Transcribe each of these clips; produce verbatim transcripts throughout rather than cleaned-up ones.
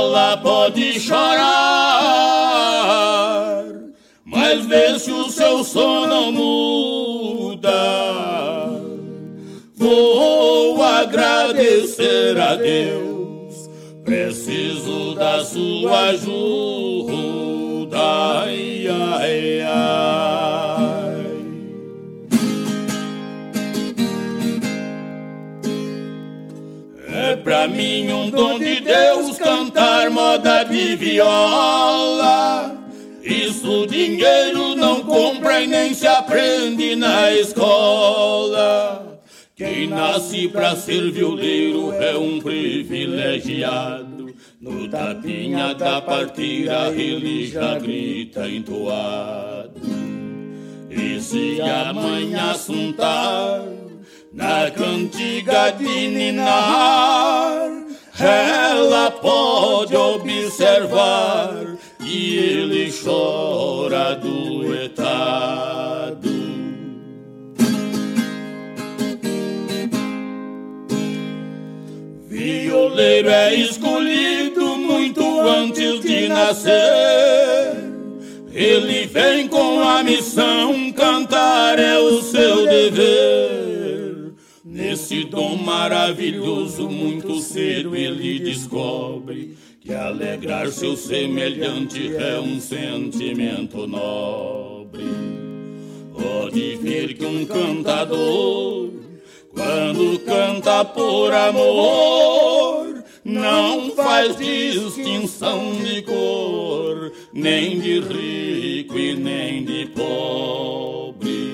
ela pode chorar, mas vê se o seu som não muda. Vou agradecer a Deus, preciso da sua ajuda. Ai, ai, ai. É pra mim um dom de Deus cantar moda de viola. Isso dinheiro não compra e nem se aprende na escola. Quem nasce pra ser violeiro é um privilegiado. No tapinha da partida ele já grita entoado. E se amanhã assuntar na cantiga de ninar, ela pode observar que ele chora duetado. Violeiro é escolhido muito antes de nascer. Ele vem com a missão, cantar é o seu dever. Nesse dom maravilhoso, muito cedo ele descobre que alegrar seu semelhante é um sentimento nobre. Pode ver que um cantador, quando canta por amor, não faz distinção de cor, nem de rico e nem de pobre.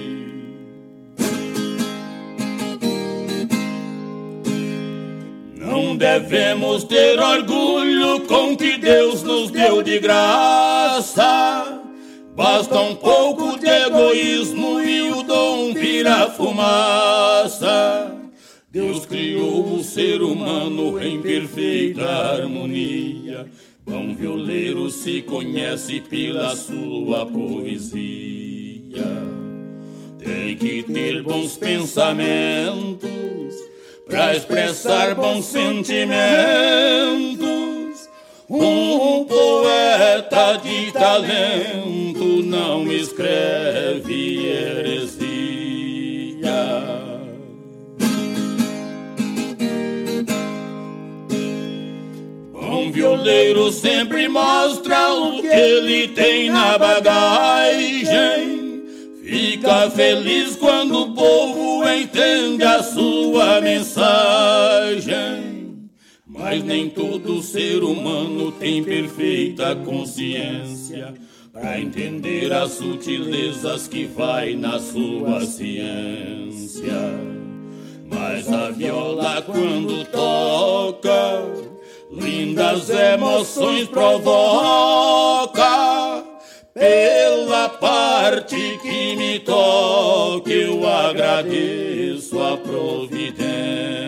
Não devemos ter orgulho com que Deus nos deu de graça. Basta um pouco de egoísmo e o dom vira fumaça. Deus criou o ser humano em perfeita harmonia. Bom violeiro se conhece pela sua poesia. Tem que ter bons pensamentos pra expressar bons sentimentos. Um poeta de talento não escreve heresia. Um violeiro sempre mostra o que ele tem na bagagem. Fica feliz quando o povo entende a sua mensagem. Mas nem todo ser humano tem perfeita consciência para entender as sutilezas que vai na sua ciência. Mas a viola quando toca, lindas emoções provoca. Pela parte que me toca, eu agradeço a providência.